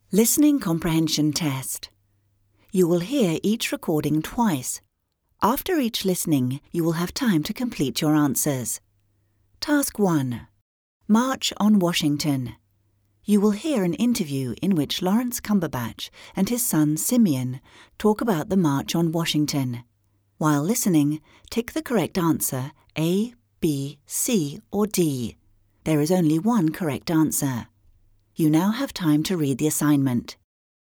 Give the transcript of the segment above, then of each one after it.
Listening Comprehension Test. You will hear each recording twice. After each listening, you will have time to complete your answers. Task 1. March on Washington. You will hear an interview in which Lawrence Cumberbatch and his son Simeon talk about the March on Washington. While listening, tick the correct answer A, B, C, or D. There is only one correct answer. You now have time to read the assignment.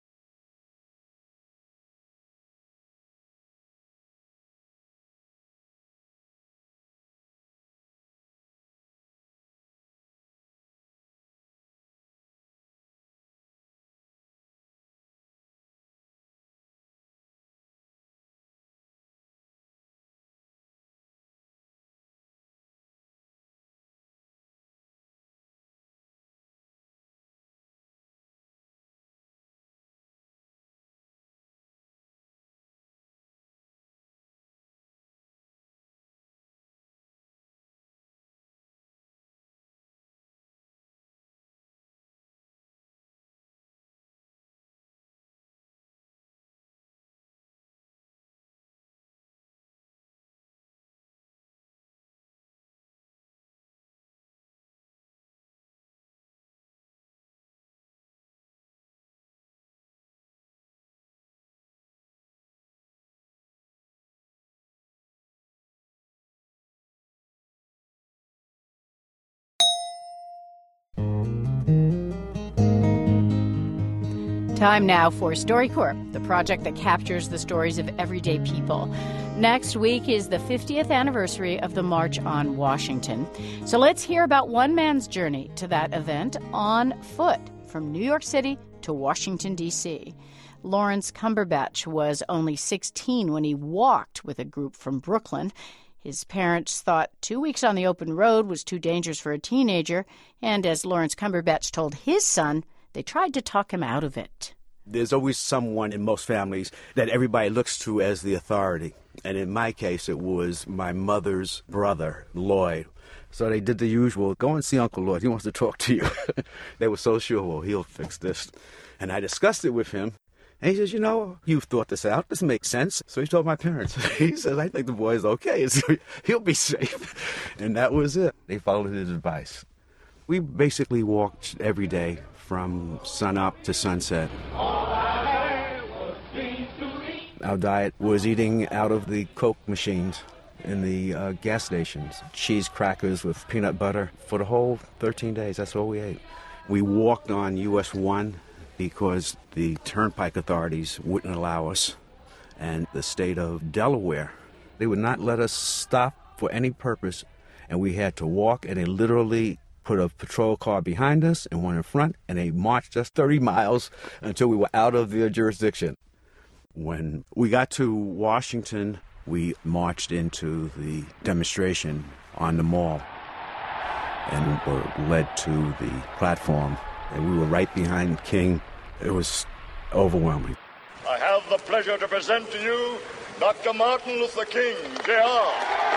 Time now for StoryCorps, the project that captures the stories of everyday people. Next week is the 50th anniversary of the March on Washington. So let's hear about one man's journey to that event on foot from New York City to Washington, D.C. Lawrence Cumberbatch was only 16 when he walked with a group from Brooklyn. His parents thought 2 weeks on the open road was too dangerous for a teenager, and as Lawrence Cumberbatch told his son, they tried to talk him out of it. There's always someone in most families that everybody looks to as the authority. And in my case, it was my mother's brother, Lloyd. So they did the usual, go and see Uncle Lloyd. He wants to talk to you. They were so sure, well, he'll fix this. And I discussed it with him. And he says, you've thought this out. This makes sense. So he told my parents. He says, I think the boy's okay. He'll be safe. And that was it. They followed his advice. We basically walked every day from sunup to sunset. Our diet was eating out of the Coke machines in the gas stations. Cheese crackers with peanut butter. For the whole 13 days, that's all we ate. We walked on US 1 because the turnpike authorities wouldn't allow us. And the state of Delaware, they would not let us stop for any purpose. And we had to walk, and they literally put a patrol car behind us and one in front, and they marched us 30 miles until we were out of their jurisdiction. When we got to Washington, we marched into the demonstration on the mall and were led to the platform, and we were right behind King. It was overwhelming. I have the pleasure to present to you Dr. Martin Luther King, Jr.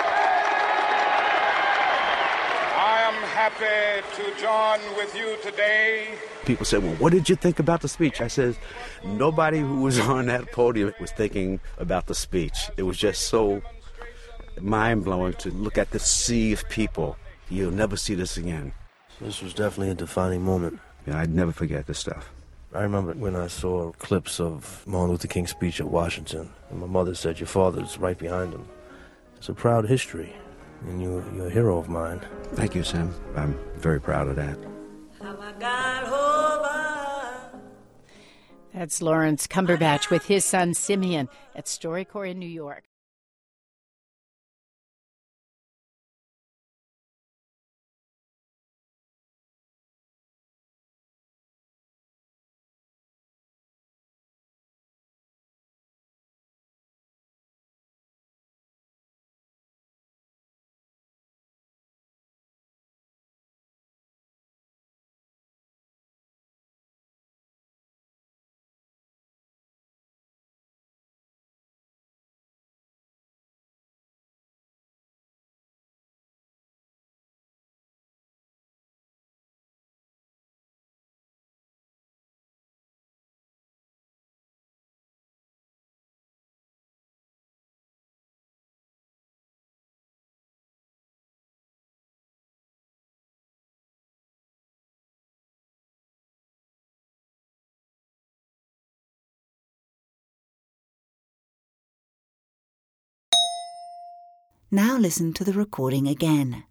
I am happy to join with you today. People said, well, what did you think about the speech? I said, nobody who was on that podium was thinking about the speech. It was just so mind-blowing to look at the sea of people. You'll never see this again. This was definitely a defining moment. Yeah, I'd never forget this stuff. I remember when I saw clips of Martin Luther King's speech at Washington, and my mother said, your father's right behind him. It's a proud history, and you're a hero of mine. Thank you, Sam. I'm very proud of that. That's Lawrence Cumberbatch with his son Simeon at StoryCorps in New York. Now listen to the recording again.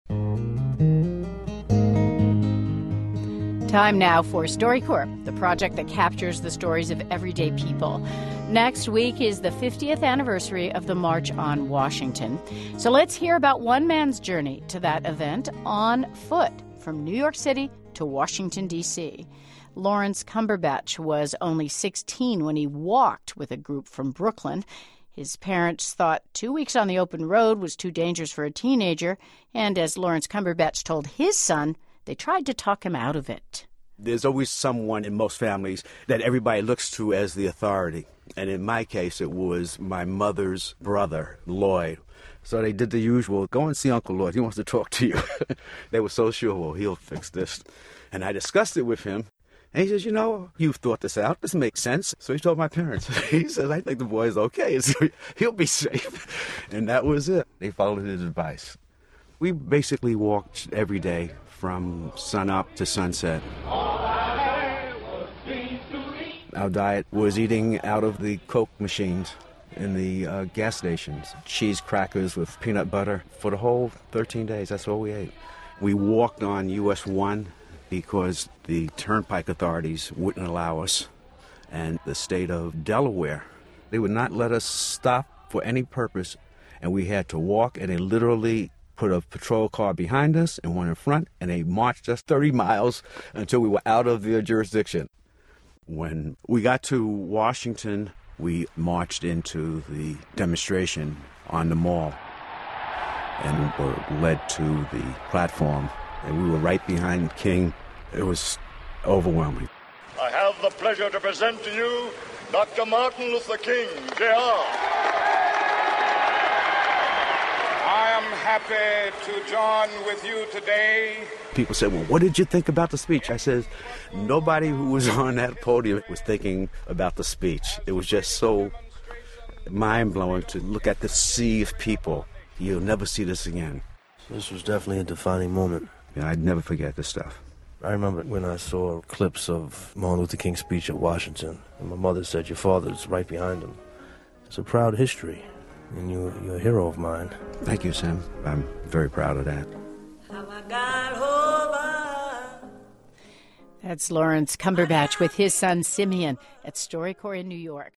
Time now for StoryCorps, the project that captures the stories of everyday people. Next week is the 50th anniversary of the March on Washington. So let's hear about one man's journey to that event on foot from New York City to Washington, D.C. Lawrence Cumberbatch was only 16 when he walked with a group from Brooklyn. His parents thought 2 weeks on the open road was too dangerous for a teenager, and as Lawrence Cumberbatch told his son, they tried to talk him out of it. There's always someone in most families that everybody looks to as the authority. And in my case, it was my mother's brother, Lloyd. So they did the usual, go and see Uncle Lloyd. He wants to talk to you. They were so sure, well, he'll fix this. And I discussed it with him. And he says, you've thought this out. This makes sense. So he told my parents. He says, I think the boy's okay. He'll be safe. And that was it. They followed his advice. We basically walked every day from sunup to sunset. Our diet was eating out of the Coke machines in the gas stations. Cheese crackers with peanut butter for the whole 13 days. That's all we ate. We walked on US 1 because the turnpike authorities wouldn't allow us. And the state of Delaware, they would not let us stop for any purpose. And we had to walk, and they literally put a patrol car behind us and one in front, and they marched us 30 miles until we were out of their jurisdiction. When we got to Washington, we marched into the demonstration on the mall and were led to the platform, and we were right behind King. It was overwhelming. I have the pleasure to present to you Dr. Martin Luther King, Jr. I am happy to join with you today. People said, well, what did you think about the speech? I said, nobody who was on that podium was thinking about the speech. It was just so mind-blowing to look at the sea of people. You'll never see this again. This was definitely a defining moment. Yeah, I'd never forget this stuff. I remember when I saw clips of Martin Luther King's speech at Washington, and my mother said, your father's right behind him. It's a proud history, and you're a hero of mine. Thank you, Sam. I'm very proud of that. That's Lawrence Cumberbatch with his son Simeon at StoryCorps in New York.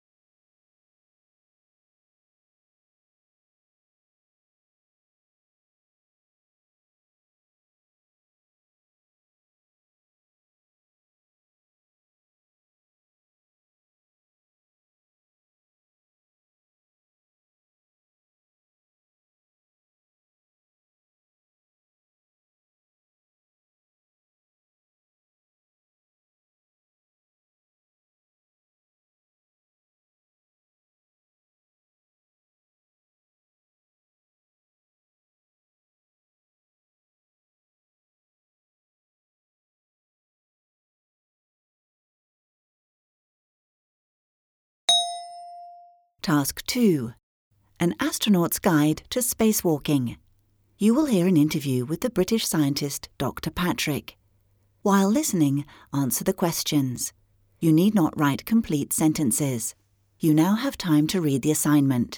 Task 2. An Astronaut's Guide to Spacewalking. You will hear an interview with the British scientist Dr. Patrick. While listening, answer the questions. You need not write complete sentences. You now have time to read the assignment.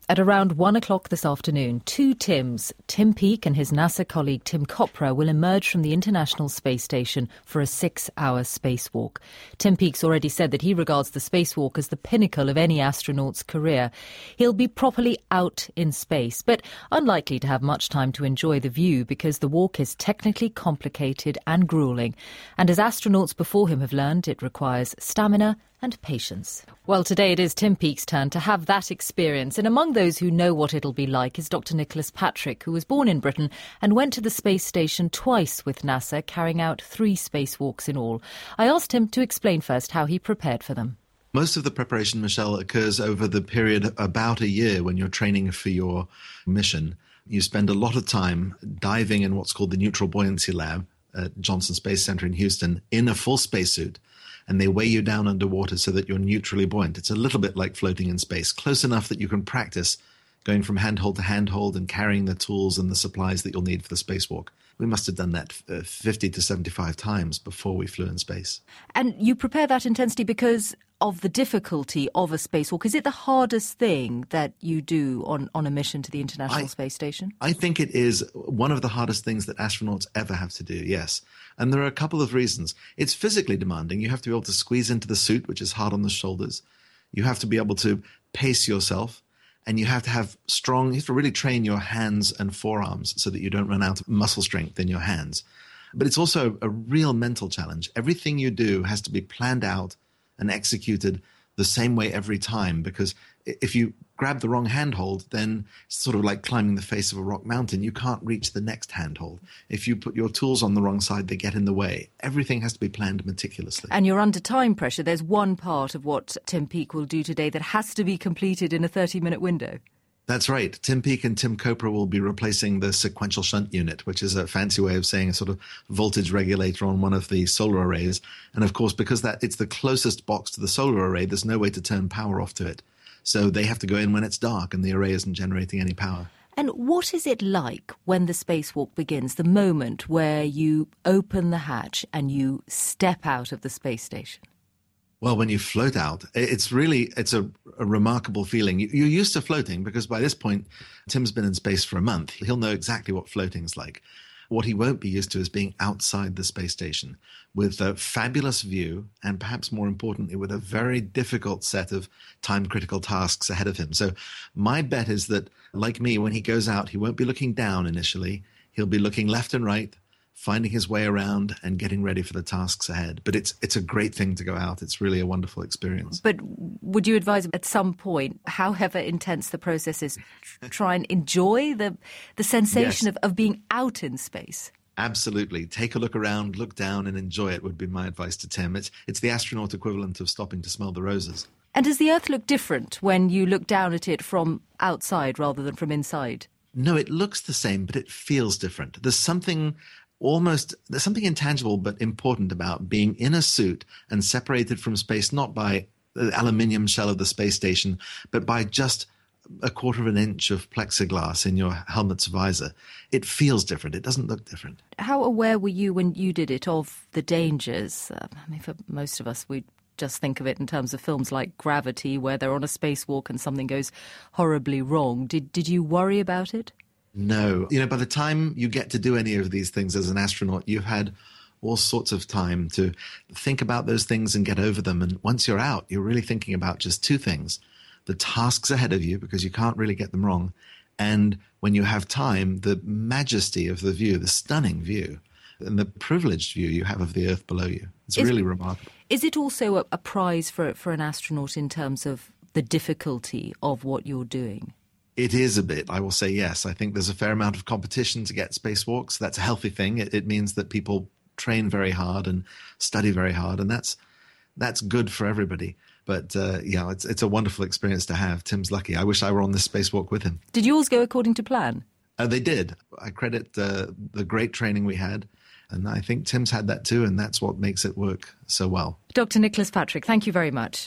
At around 1 o'clock this afternoon, two Tims, Tim Peake and his NASA colleague Tim Kopra, will emerge from the International Space Station for a 6-hour spacewalk. Tim Peake's already said that he regards the spacewalk as the pinnacle of any astronaut's career. He'll be properly out in space, but unlikely to have much time to enjoy the view because the walk is technically complicated and gruelling. And as astronauts before him have learned, it requires stamina and patience. Well, today it is Tim Peake's turn to have that experience, and among those who know what it'll be like is Dr. Nicholas Patrick, who was born in Britain and went to the space station twice with NASA, carrying out 3 spacewalks in all. I asked him to explain first how he prepared for them. Most of the preparation, Michelle, occurs over the period about a year when you're training for your mission. You spend a lot of time diving in what's called the Neutral Buoyancy Lab at Johnson Space Center in Houston in a full spacesuit. And they weigh you down underwater so that you're neutrally buoyant. It's a little bit like floating in space, close enough that you can practice going from handhold to handhold and carrying the tools and the supplies that you'll need for the spacewalk. We must have done that 50 to 75 times before we flew in space. And you prepare that intensity because of the difficulty of a spacewalk. Is it the hardest thing that you do on a mission to the International Space Station? I think it is one of the hardest things that astronauts ever have to do, yes. And there are a couple of reasons. It's physically demanding. You have to be able to squeeze into the suit, which is hard on the shoulders. You have to be able to pace yourself. And you have to have you have to really train your hands and forearms so that you don't run out of muscle strength in your hands. But it's also a real mental challenge. Everything you do has to be planned out and executed the same way every time, because if you grab the wrong handhold, then it's sort of like climbing the face of a rock mountain. You can't reach the next handhold. If you put your tools on the wrong side, they get in the way. Everything has to be planned meticulously. And you're under time pressure. There's one part of what Tim Peake will do today that has to be completed in a 30-minute window. That's right. Tim Peake and Tim Kopra will be replacing the sequential shunt unit, which is a fancy way of saying a sort of voltage regulator on one of the solar arrays. And of course, because it's the closest box to the solar array, there's no way to turn power off to it. So they have to go in when it's dark and the array isn't generating any power. And what is it like when the spacewalk begins, the moment where you open the hatch and you step out of the space station? Well, when you float out, it's a remarkable feeling. You're used to floating because by this point, Tim's been in space for a month. He'll know exactly what floating's like. What he won't be used to is being outside the space station with a fabulous view and perhaps more importantly, with a very difficult set of time-critical tasks ahead of him. So my bet is that, like me, when he goes out, he won't be looking down initially. He'll be looking left and right, finding his way around and getting ready for the tasks ahead. But it's a great thing to go out. It's really a wonderful experience. But would you advise at some point, however intense the process is, try and enjoy the sensation Yes. of being out in space? Absolutely. Take a look around, look down and enjoy it would be my advice to Tim. It's the astronaut equivalent of stopping to smell the roses. And does the Earth look different when you look down at it from outside rather than from inside? No, it looks the same, but it feels different. There's something intangible but important about being in a suit and separated from space, not by the aluminium shell of the space station, but by just a quarter of an inch of plexiglass in your helmet's visor. It feels different. It doesn't look different. How aware were you when you did it of the dangers? For most of us, we just think of it in terms of films like Gravity, where they're on a spacewalk and something goes horribly wrong. Did you worry about it? No. By the time you get to do any of these things as an astronaut, you've had all sorts of time to think about those things and get over them. And once you're out, you're really thinking about just two things: the tasks ahead of you, because you can't really get them wrong, and when you have time, the majesty of the view, the stunning view, and the privileged view you have of the Earth below you. It's really remarkable. Is it also a prize for an astronaut in terms of the difficulty of what you're doing? It is a bit, I will say yes. I think there's a fair amount of competition to get spacewalks. That's a healthy thing. It means that people train very hard and study very hard, and that's good for everybody. But it's a wonderful experience to have. Tim's lucky. I wish I were on this spacewalk with him. Did yours go according to plan? They did. I credit the great training we had, and I think Tim's had that too, and that's what makes it work so well. Dr. Nicholas Patrick, thank you very much.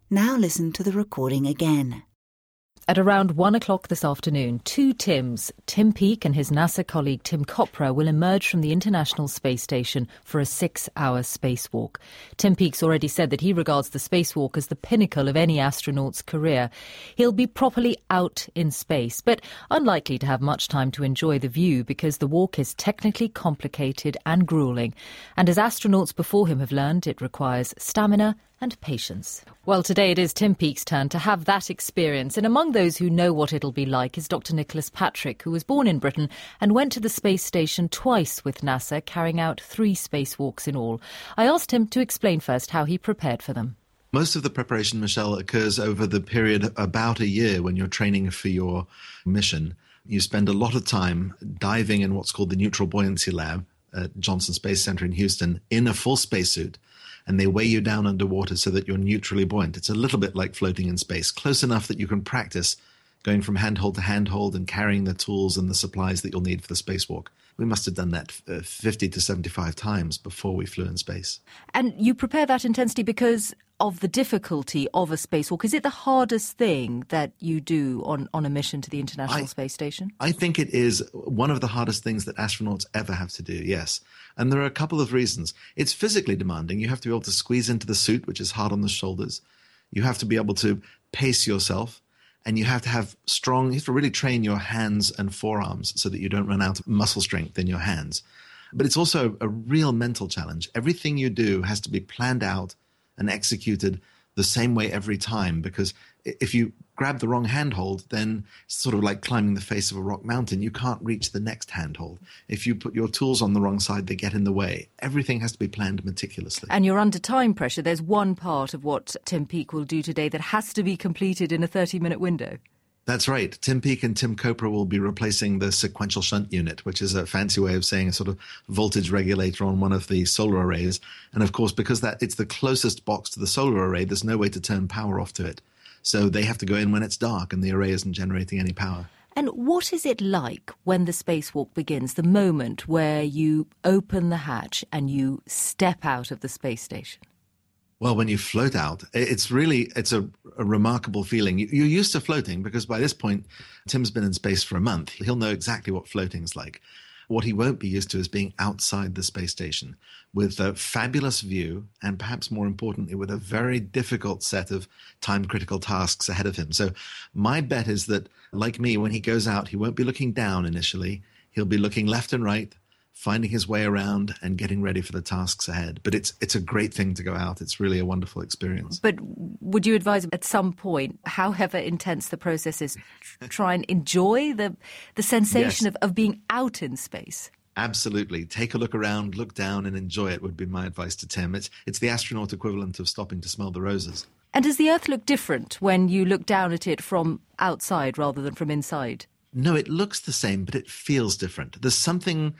Now listen to the recording again. At around 1 o'clock this afternoon, two Tims, Tim Peake and his NASA colleague Tim Kopra, will emerge from the International Space Station for a 6-hour spacewalk. Tim Peake's already said that he regards the spacewalk as the pinnacle of any astronaut's career. He'll be properly out in space, but unlikely to have much time to enjoy the view because the walk is technically complicated and grueling. And as astronauts before him have learned, it requires stamina and patience. Well, today it is Tim Peake's turn to have that experience, and among those who know what it'll be like is Dr. Nicholas Patrick, who was born in Britain and went to the space station twice with NASA, carrying out 3 spacewalks in all. I asked him to explain first how he prepared for them. Most of the preparation, Michelle, occurs over the period about a year when you're training for your mission. You spend a lot of time diving in what's called the Neutral Buoyancy Lab at Johnson Space Center in Houston in a full spacesuit. And they weigh you down underwater so that you're neutrally buoyant. It's a little bit like floating in space, close enough that you can practice going from handhold to handhold and carrying the tools and the supplies that you'll need for the spacewalk. We must have done that 50 to 75 times before we flew in space. And you prepare that intensity because of the difficulty of a spacewalk. Is it the hardest thing that you do on a mission to the International Space Station? I think it is one of the hardest things that astronauts ever have to do, yes. And there are a couple of reasons. It's physically demanding. You have to be able to squeeze into the suit, which is hard on the shoulders. You have to be able to pace yourself. And you have to have you have to really train your hands and forearms so that you don't run out of muscle strength in your hands. But it's also a real mental challenge. Everything you do has to be planned out and executed the same way every time, because if you grab the wrong handhold, then it's sort of like climbing the face of a rock mountain. You can't reach the next handhold. If you put your tools on the wrong side, they get in the way. Everything has to be planned meticulously. And you're under time pressure. There's one part of what Tim Peake will do today that has to be completed in a 30-minute window. That's right. Tim Peake and Tim Kopra will be replacing the sequential shunt unit, which is a fancy way of saying a sort of voltage regulator on one of the solar arrays. And of course, because it's the closest box to the solar array, there's no way to turn power off to it. So they have to go in when it's dark and the array isn't generating any power. And what is it like when the spacewalk begins, the moment where you open the hatch and you step out of the space station? Well, when you float out, it's a remarkable feeling. You're used to floating because by this point, Tim's been in space for a month. He'll know exactly what floating's like. What he won't be used to is being outside the space station with a fabulous view and perhaps more importantly, with a very difficult set of time-critical tasks ahead of him. So my bet is that, like me, when he goes out, he won't be looking down initially. He'll be looking left and right, finding his way around and getting ready for the tasks ahead. But it's a great thing to go out. It's really a wonderful experience. But would you advise at some point, however intense the process is, try and enjoy the sensation Yes. of being out in space? Absolutely. Take a look around, look down and enjoy it would be my advice to Tim. It's the astronaut equivalent of stopping to smell the roses. And does the Earth look different when you look down at it from outside rather than from inside? No, it looks the same, but it feels different. There's something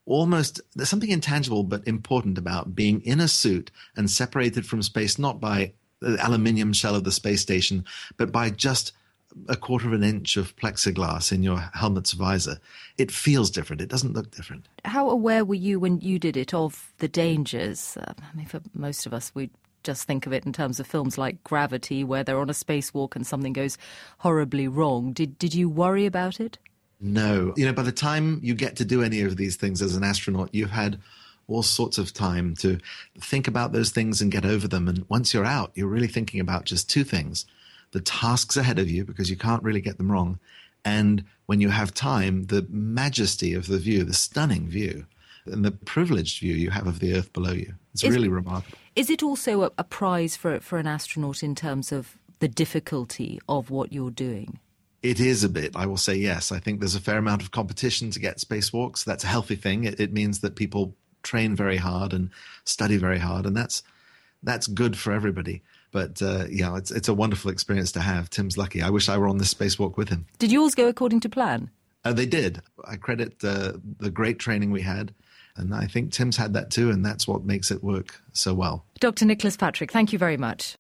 intangible but important about being in a suit and separated from space, not by the aluminium shell of the space station, but by just a quarter of an inch of plexiglass in your helmet's visor. It feels different. It doesn't look different. How aware were you when you did it of the dangers? For most of us, we just think of it in terms of films like Gravity, where they're on a spacewalk and something goes horribly wrong. Did you worry about it? No. By the time you get to do any of these things as an astronaut, you've had all sorts of time to think about those things and get over them. And once you're out, you're really thinking about just 2 things. The tasks ahead of you, because you can't really get them wrong. And when you have time, the majesty of the view, the stunning view, and the privileged view you have of the Earth below you. It's really remarkable. Is it also a prize for an astronaut in terms of the difficulty of what you're doing? It is a bit, I will say yes. I think there's a fair amount of competition to get spacewalks. That's a healthy thing. It means that people train very hard and study very hard, and that's good for everybody. But it's a wonderful experience to have. Tim's lucky. I wish I were on this spacewalk with him. Did yours go according to plan? They did. I credit the great training we had, and I think Tim's had that too, and that's what makes it work so well. Dr. Nicholas Patrick, thank you very much.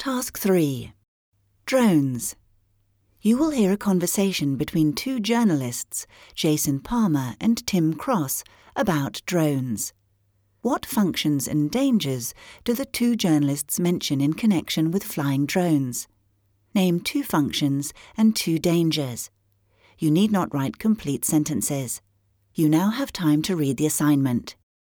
Task 3. Drones. You will hear a conversation between two journalists, Jason Palmer and Tim Cross, about drones. What functions and dangers do the two journalists mention in connection with flying drones? Name 2 functions and 2 dangers. You need not write complete sentences. You now have time to read the assignment.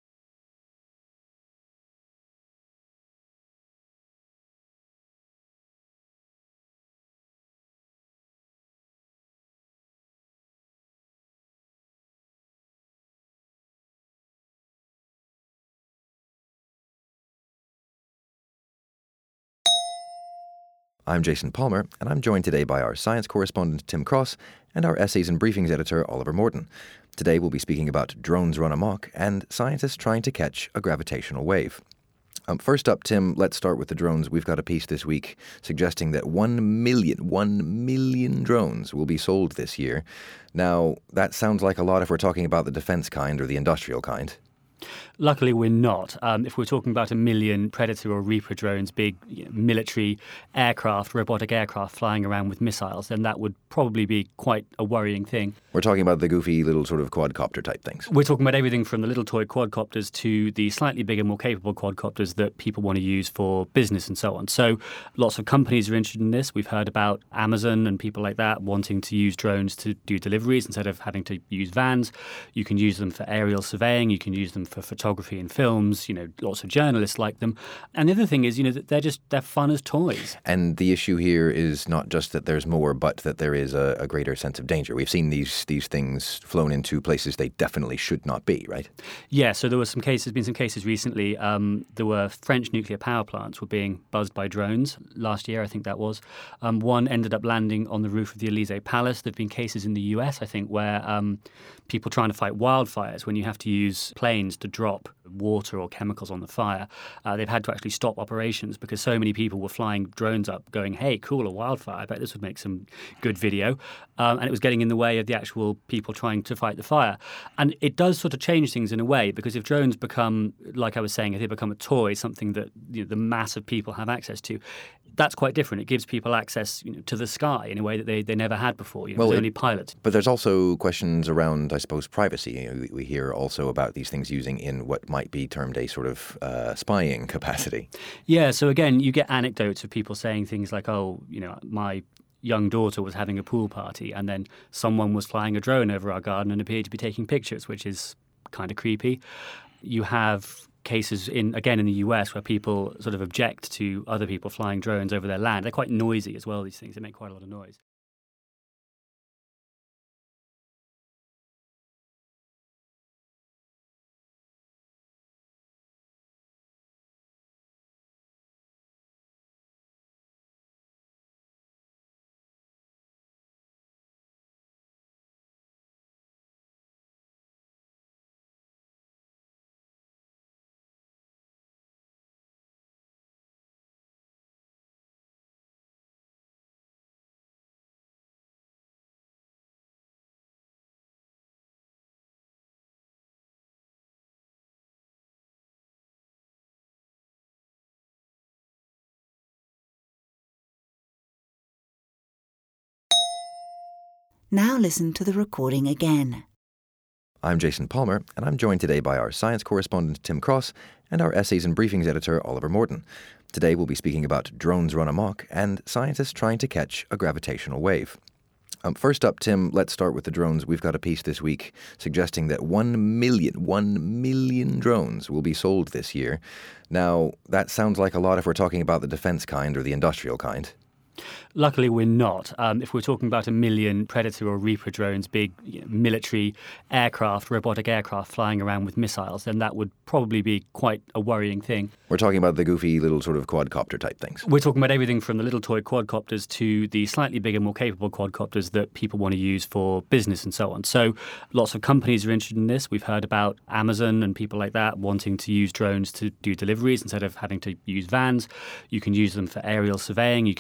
I'm Jason Palmer, and I'm joined today by our science correspondent Tim Cross and our essays and briefings editor Oliver Morton. Today we'll be speaking about drones run amok and scientists trying to catch a gravitational wave. First up, Tim, let's start with the drones. We've got a piece this week suggesting that 1 million drones will be sold this year. Now, that sounds like a lot if we're talking about the defense kind or the industrial kind. Luckily, we're not. If we're talking about 1 million Predator or Reaper drones, big military aircraft, robotic aircraft flying around with missiles, then that would probably be quite a worrying thing. We're talking about the goofy little sort of quadcopter type things. We're talking about everything from the little toy quadcopters to the slightly bigger, more capable quadcopters that people want to use for business and so on. So lots of companies are interested in this. We've heard about Amazon and people like that wanting to use drones to do deliveries instead of having to use vans. You can use them for aerial surveying. You can use them for photography and films. Lots of journalists like them. And the other thing is, they're fun as toys. And the issue here is not just that there's more, but that there is a greater sense of danger. We've seen these things flown into places they definitely should not be, right? Yeah, so there were been some cases recently. There were French nuclear power plants were being buzzed by drones last year, I think that was. One ended up landing on the roof of the Elysee Palace. There have been cases in the US, I think, where people trying to fight wildfires, when you have to use planes to drop water or chemicals on the fire, they've had to actually stop operations because so many people were flying drones up going, hey, cool, a wildfire, I bet this would make some good video. And it was getting in the way of the actual people trying to fight the fire. And it does sort of change things in a way, because if drones become, like I was saying, if they become a toy, something that the mass of people have access to, that's quite different. It gives people access to the sky in a way that they never had before. There's only pilots. But there's also questions around, I suppose, privacy. We hear also about these things using in what might be termed a sort of spying capacity. Yeah, so again, you get anecdotes of people saying things like, my young daughter was having a pool party and then someone was flying a drone over our garden and appeared to be taking pictures, which is kind of creepy. You have cases in the US where people sort of object to other people flying drones over their land. They're quite noisy as well, these things. They make quite a lot of noise. Now listen to the recording again. I'm Jason Palmer, and I'm joined today by our science correspondent Tim Cross and our essays and briefings editor Oliver Morton. Today we'll be speaking about drones run amok and scientists trying to catch a gravitational wave. First up, Tim, let's start with the drones. We've got a piece this week suggesting that 1 million drones will be sold this year. Now, that sounds like a lot if we're talking about the defense kind or the industrial kind. Luckily, we're not. If we're talking about 1 million Predator or Reaper drones, big military aircraft, robotic aircraft flying around with missiles, then that would probably be quite a worrying thing. We're talking about the goofy little sort of quadcopter type things. We're talking about everything from the little toy quadcopters to the slightly bigger, more capable quadcopters that people want to use for business and so on. So lots of companies are interested in this. We've heard about Amazon and people like that wanting to use drones to do deliveries instead of having to use vans. You can use them for aerial surveying. You can use them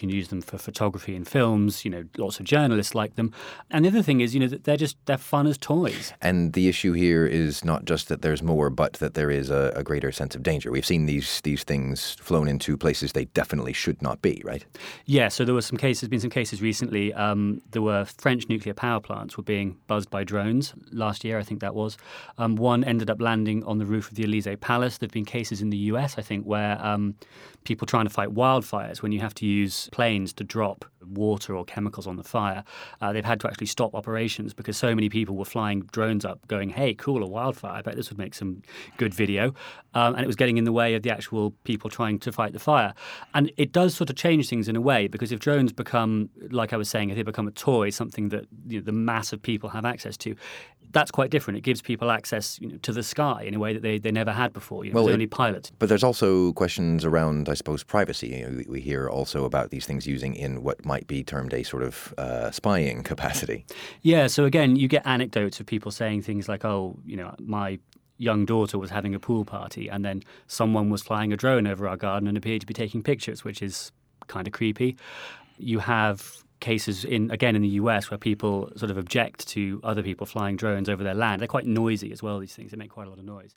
for photography and films. Lots of journalists like them. And the other thing is, that they're fun as toys. And the issue here is not just that there's more, but that there is a greater sense of danger. We've seen these things flown into places they definitely should not be, right? Yeah, so there were been some cases recently. There were French nuclear power plants were being buzzed by drones last year, I think that was. One ended up landing on the roof of the Elysee Palace. There have been cases in the US, I think, where people trying to fight wildfires, when you have to use planes to drop water or chemicals on the fire, they've had to actually stop operations because so many people were flying drones up going, hey, cool, a wildfire, I bet this would make some good video. And it was getting in the way of the actual people trying to fight the fire. And it does sort of change things in a way, because if drones become, like I was saying, if they become a toy, something that the mass of people have access to, that's quite different. It gives people access to the sky in a way that they never had before. Only pilots. But there's also questions around, I suppose, privacy. We hear also about these things using in what might be termed a sort of spying capacity. Yeah, so again, you get anecdotes of people saying things like, oh, my young daughter was having a pool party and then someone was flying a drone over our garden and appeared to be taking pictures, which is kind of creepy. You have cases in the US where people sort of object to other people flying drones over their land. They're quite noisy as well, these things. They make quite a lot of noise.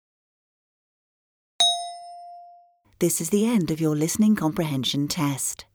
This is the end of your listening comprehension test.